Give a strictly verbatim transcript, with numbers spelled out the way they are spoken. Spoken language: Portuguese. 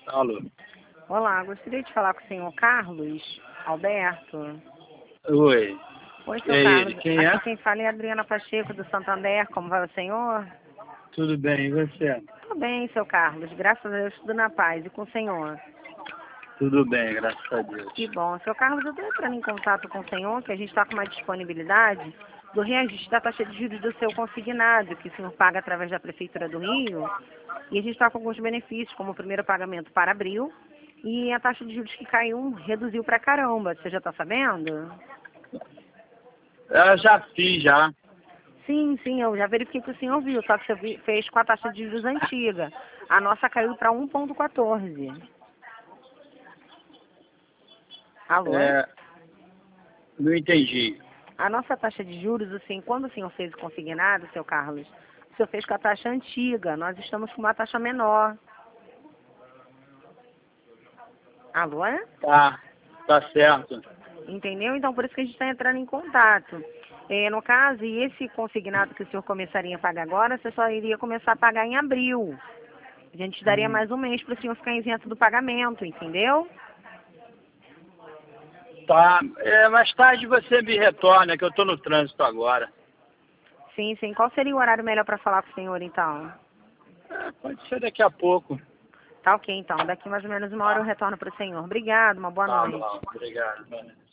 Alô. Olá, gostaria de falar com o senhor Carlos Alberto. Oi. Oi, É senhor ele. Carlos. Quem é? Aqui quem fala é a Adriana Pacheco, do Santander. Como vai o senhor? Tudo bem, e você? Tudo bem, seu Carlos. Graças a Deus, tudo na paz. E com o senhor? Tudo bem, graças a Deus. Que bom. Seu Carlos, eu estou entrando em contato com o senhor, que a gente está com uma disponibilidade do reajuste da taxa de juros do seu consignado, que o senhor paga através da Prefeitura do Rio. E a gente está com alguns benefícios, como o primeiro pagamento para abril, e a taxa de juros que caiu reduziu pra caramba. Você já está sabendo? Eu já fiz, já. Sim, sim, eu já verifiquei que o senhor viu, só que você vi- fez com a taxa de juros antiga. A nossa caiu para um ponto quatorze. Alô? É, não entendi. A nossa taxa de juros, assim, quando o senhor fez o consignado, seu Carlos, o senhor fez com a taxa antiga. Nós estamos com uma taxa menor. Alô? Tá, tá certo. Entendeu? Então, por isso que a gente está entrando em contato. É, no caso, e esse consignado que o senhor começaria a pagar agora, você só iria começar a pagar em abril. A gente daria Hum. mais um mês para o senhor ficar isento do pagamento, entendeu? Tá, é, mais tarde você me retorna, que eu tô no trânsito agora. Sim, sim. Qual seria o horário melhor para falar com o senhor, então? É, pode ser daqui a pouco. Tá ok, então. Daqui mais ou menos uma hora eu retorno para o senhor. Obrigado, uma boa Tá noite. bom, obrigado.